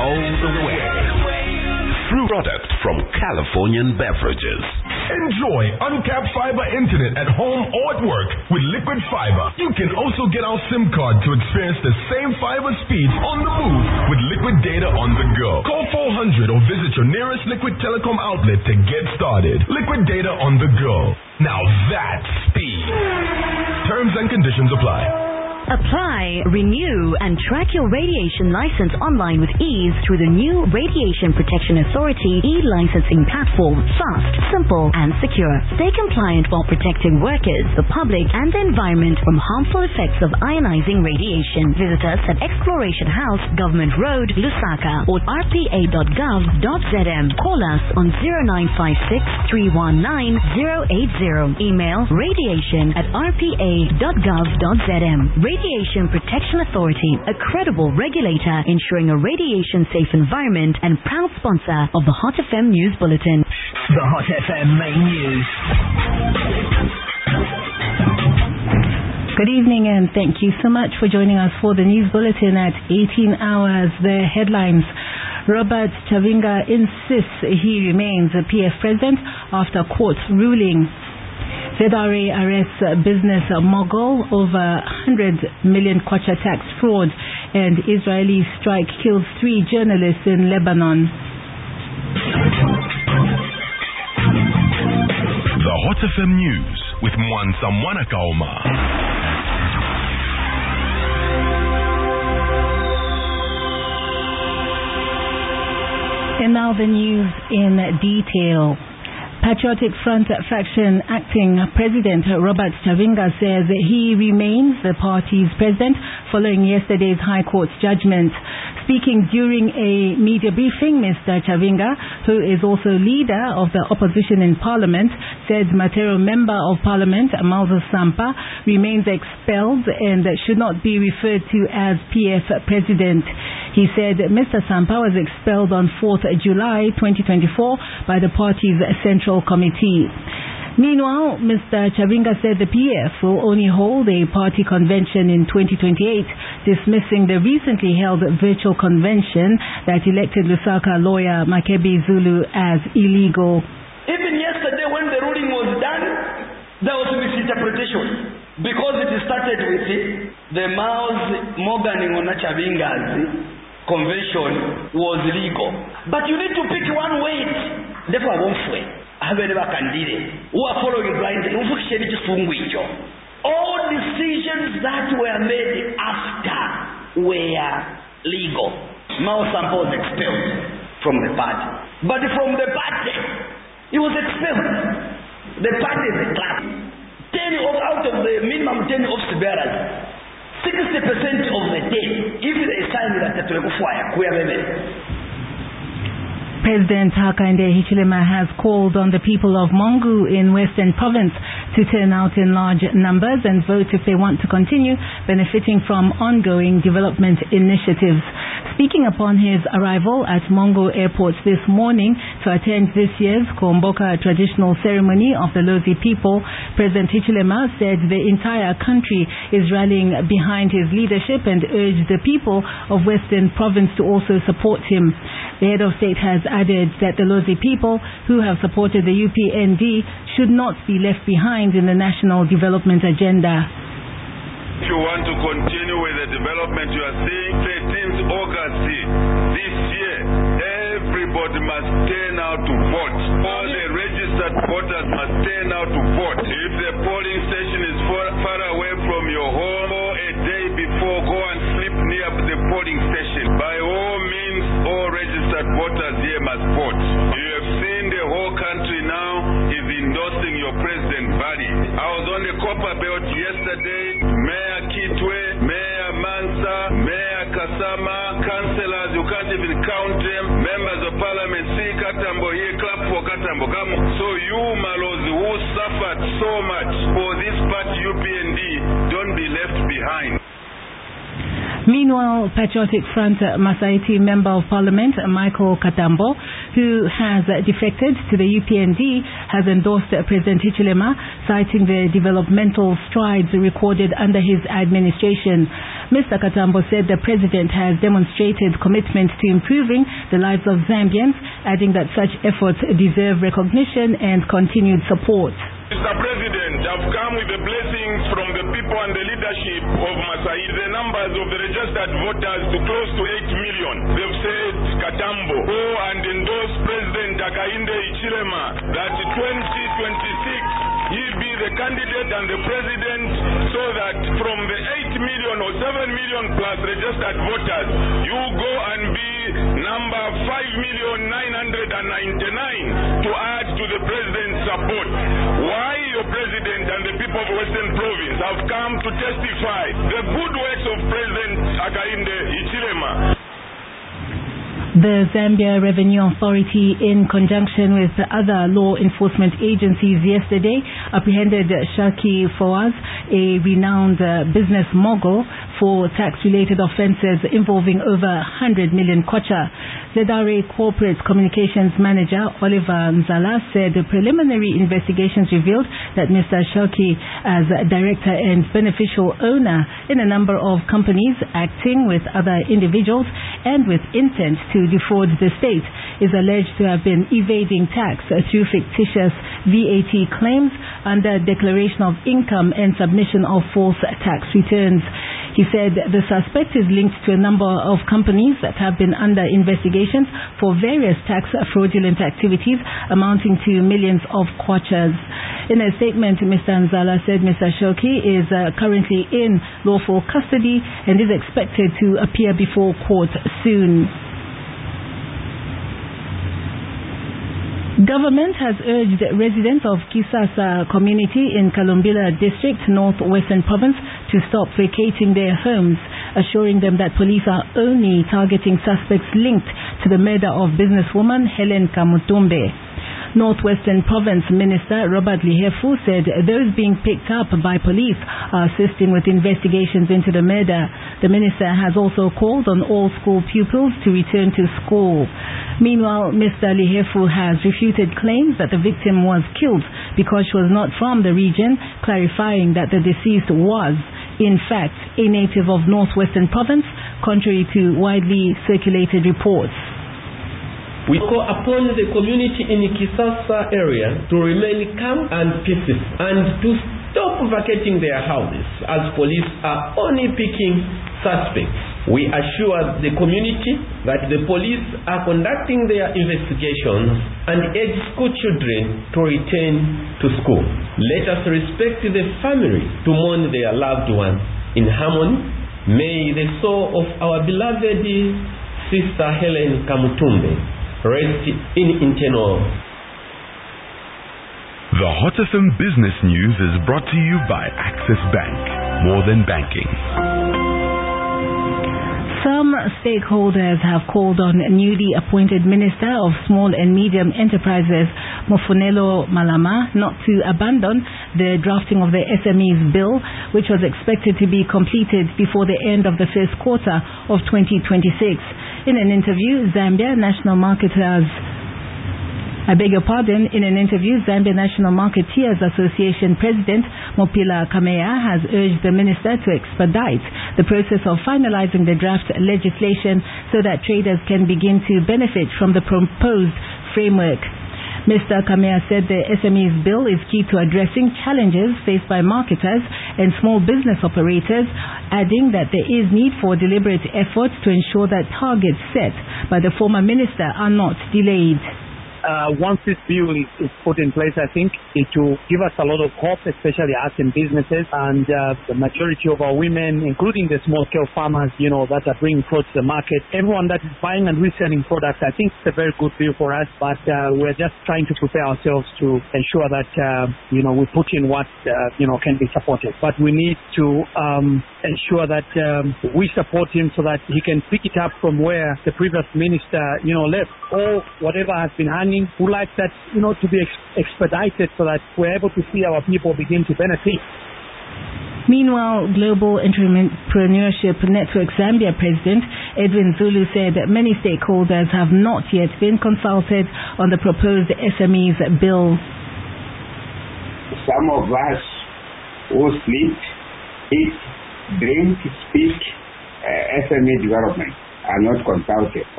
all the way. Fruit product from Californian Beverages. Enjoy uncapped fiber internet at home or at work with Liquid Fiber. You can also get our SIM card to experience the same fiber speeds on the move with Liquid Data on the go. Call 400 or visit your nearest Liquid Telecom outlet to get started. Liquid Data on the go. Now that's speed. Terms and conditions apply. Apply, renew, and track your radiation license online with ease through the new Radiation Protection Authority e-licensing platform. Fast, simple, and secure. Stay compliant while protecting workers, the public, and the environment from harmful effects of ionizing radiation. Visit us at Exploration House, Government Road, Lusaka, or rpa.gov.zm. Call us on 0956-319-080. Email radiation@rpa.gov.zm. Radiation Protection Authority, a credible regulator ensuring a radiation-safe environment and proud sponsor of the Hot FM News Bulletin. The Hot FM main news. Good evening and thank you so much for joining us for the News Bulletin at 18 hours. The headlines. Robert Chavinga insists he remains a PF president after court ruling. ZRA arrests business mogul over 100 million kwacha tax fraud, and Israeli strike kills 3 journalists in Lebanon. The Hot FM News with Mwansa Mwanakaoma. And now the news in detail. Patriotic Front faction acting President Robert Chavinga says he remains the party's president following yesterday's High Court's judgment. Speaking during a media briefing, Mr. Chavinga, who is also leader of the opposition in Parliament, said Matero Member of Parliament Amalzo Sampa remains expelled and should not be referred to as PF President. He said Mr. Sampa was expelled on 4th July 2024 by the party's Central Committee. Meanwhile, Mr. Chavinga said the PF will only hold a party convention in 2028, dismissing the recently held virtual convention that elected Lusaka lawyer Makebi Zulu as illegal. Even yesterday when the ruling was done, there was misinterpretation. Because it started with the Morgan Ngona Chavinga's convention was legal. But you need to pick one weight. Therefore, one way. Who are following blindly. All decisions that were made after were legal. Mao Sampa was expelled from the party. But from the party, he was expelled. The party is a club. 10 out of the minimum 10 office bearers, 60% of the 10, if they sign that President Hakainde Hichilema has called on the people of Mongu in Western Province to turn out in large numbers and vote if they want to continue benefiting from ongoing development initiatives. Speaking upon his arrival at Mongu Airport this morning to attend this year's Komboka traditional ceremony of the Lozi people, President Hichilema said the entire country is rallying behind his leadership and urged the people of Western Province to also support him. The head of state has added that the Lozi people who have supported the UPND should not be left behind in the national development agenda. If you want to continue with the development you are seeing, 13th August this year, everybody must turn out to vote. All the registered voters must turn out to vote. If the polling station is far away from your home or a day before, go and sleep near the polling station. By all means, all registered voters here must vote. You have seen the whole country now is endorsing your president, Bari. I was on the Copper Belt yesterday. Mayor Kitwe, Mayor Mansa, Mayor Kasama, councillors, you can't even count them, members of parliament, see Katambo here, clap for Katambo. So you, Malozi, who suffered so much for this party UPND, don't be left behind. Meanwhile, Patriotic Front Masaiti Member of Parliament Michael Katambo, who has defected to the UPND, has endorsed President Hichilema, citing the developmental strides recorded under his administration. Mr. Katambo said the president has demonstrated commitment to improving the lives of Zambians, adding that such efforts deserve recognition and continued support. Mr. President, I've come with the blessings from the people and the leadership of Masai. The numbers of the registered voters to close to 8 million. They've said Katambo, go and endorse President Hakainde Hichilema that 2026 he be the candidate and the president, so that from the 8 million or 7 million plus registered voters, you go and be number 5,999,000 to add to the president's support. Why your president and the people of Western Province have come to testify the good works of President Hakainde Hichilema. The Zambia Revenue Authority, in conjunction with other law enforcement agencies yesterday, apprehended Shaki Fawaz, a renowned business mogul, for tax-related offences involving over 100 million kwacha. ZRA Corporate Communications Manager Oliver Nzala said preliminary investigations revealed that Mr. Shaki, as director and beneficial owner in a number of companies acting with other individuals and with intent to defraud the state, is alleged to have been evading tax through fictitious VAT claims under declaration of income and submission of false tax returns. He said the suspect is linked to a number of companies that have been under investigations for various tax fraudulent activities amounting to millions of kwachas. In a statement, Mr. Nzala said Mr. Shoki is currently in lawful custody and is expected to appear before court soon. Government has urged residents of Kisasa community in Kalumbila district, Northwestern Province, to stop vacating their homes, assuring them that police are only targeting suspects linked to the murder of businesswoman Helen Kamutumbe. Northwestern Province Minister Robert Lihefu said those being picked up by police are assisting with investigations into the murder. The minister has also called on all school pupils to return to school. Meanwhile, Mr. Lihefu has refuted claims that the victim was killed because she was not from the region, clarifying that the deceased was, in fact, a native of Northwestern Province, contrary to widely circulated reports. We call upon the community in the Kisasa area to remain calm and peaceful and to stop vacating their houses as police are only picking suspects. We assure the community that the police are conducting their investigations and urge school children to return to school. Let us respect the family to mourn their loved ones in harmony. May the soul of our beloved Sister Helen Kamutumbe rest in eternal. The Hot FM Business News is brought to you by Access Bank. More than banking. Some stakeholders have called on newly appointed Minister of Small and Medium Enterprises, Mofunelo Malama, not to abandon the drafting of the SMEs bill, which was expected to be completed before the end of the first quarter of 2026. In an interview, Zambia National Marketeers Association President Mopila Kameya has urged the minister to expedite the process of finalizing the draft legislation so that traders can begin to benefit from the proposed framework. Mr. Kameya said the SMEs bill is key to addressing challenges faced by marketers and small business operators, adding that there is need for deliberate efforts to ensure that targets set by the former minister are not delayed. Once this bill is put in place, I think it will give us a lot of hope, especially us in businesses and the majority of our women, including the small-scale farmers, that are bringing fruits to the market. Everyone that is buying and reselling products, I think it's a very good bill for us, but we're just trying to prepare ourselves to ensure that, we put in what, can be supported. But we need to ensure that we support him so that he can pick it up from where the previous minister, left, or whatever has been hanging. Who like that, to be expedited so that we're able to see our people begin to benefit. Meanwhile, Global Entrepreneurship Network Zambia President Edwin Zulu said that many stakeholders have not yet been consulted on the proposed SMEs bill. Some of us who sleep, eat, drink, speak, SME development are not consulted.